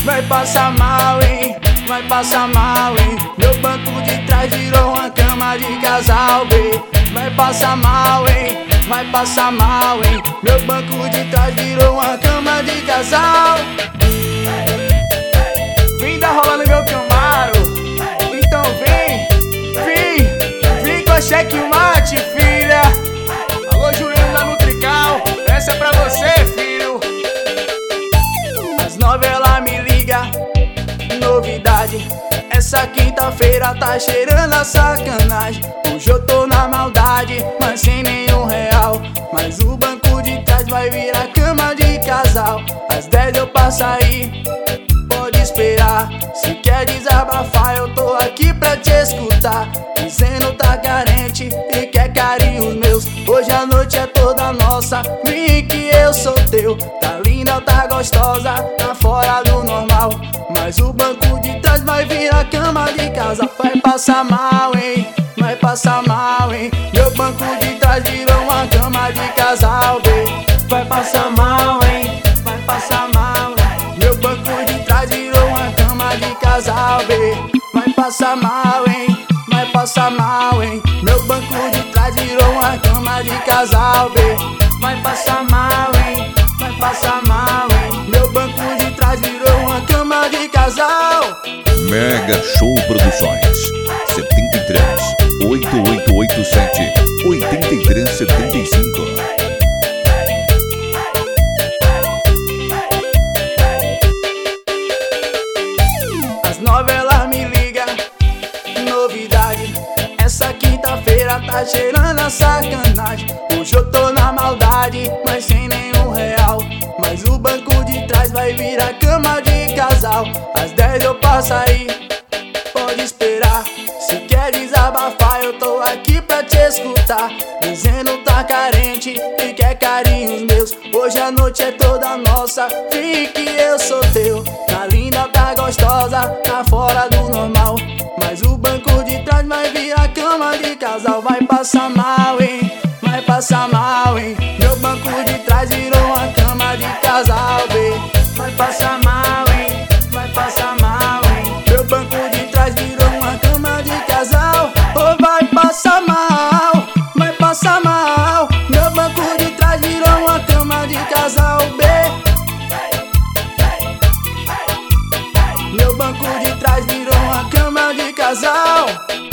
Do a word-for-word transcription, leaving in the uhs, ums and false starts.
vai passar mal, hein? Vai passar mal, hein? Meu banco de trás virou uma cama de casal, B. Vai passar mal, hein? Vai passar mal, hein? Meu banco de trás virou uma cama de casal. Vem dar rola no meu Camaro, então vem, vem, vem com a checkmate, filha. Alô, Juliano da Nutrical, essa é pra você, filho. As novelas me liga, novidade. Essa quinta-feira tá cheirando a sacanagem. Hoje eu tô na maldade, mas sem nenhum real. Mas o banco de trás vai virar cama de casal. Às dez eu passo aí, pode esperar. Se quer desabafar, eu tô aqui pra te escutar. Dizendo tá carente e quer carinhos meus. Hoje a noite é toda nossa, vem que eu sou teu. Tá linda, tá gostosa, tá fora do normal. Mas o banco de trás vai virar cama de casal. Vai passar mal, hein? Vai passar mal, hein? Meu banco de trás virou uma cama de casal, B. Vai passar mal, hein? Vai passar mal, hein? Meu banco de trás virou uma cama de casal, B. Vai passar mal, hein? Vai passar mal, hein? Meu banco de trás virou uma cama de casal, B. Vai passar mal, hein? Vai passar mal, hein? Meu banco de trás virou uma cama de casal. Mega Show Produções setenta e três, oito oito oito sete, oito três sete cinco. As novelas me liga, novidade. Essa quinta-feira tá cheirando a sacanagem. Hoje eu tô na maldade, mas sem nenhum real. Mas o banco de trás vai virar cama de casal. Às dez eu passo aí, pode esperar. Se quer desabafar, eu tô aqui pra te escutar. Dizendo tá carente e quer carinhos meus. Hoje a noite é toda nossa, vem que eu sou teu. Tá linda, tá gostosa, tá fora do normal. Mas o banco de trás vai virar cama de casal. Vai passar mal, hein? Vai passar mal, hein? Meu banco de trás virou uma cama de casal, B. Vai passar mal, hein? Vai passar mal, hein? Meu banco de trás virou uma cama de casal. Oh, vai passar mal, vai passar mal. Meu banco de trás virou uma cama de casal, B. Meu banco de trás virou uma cama de casal.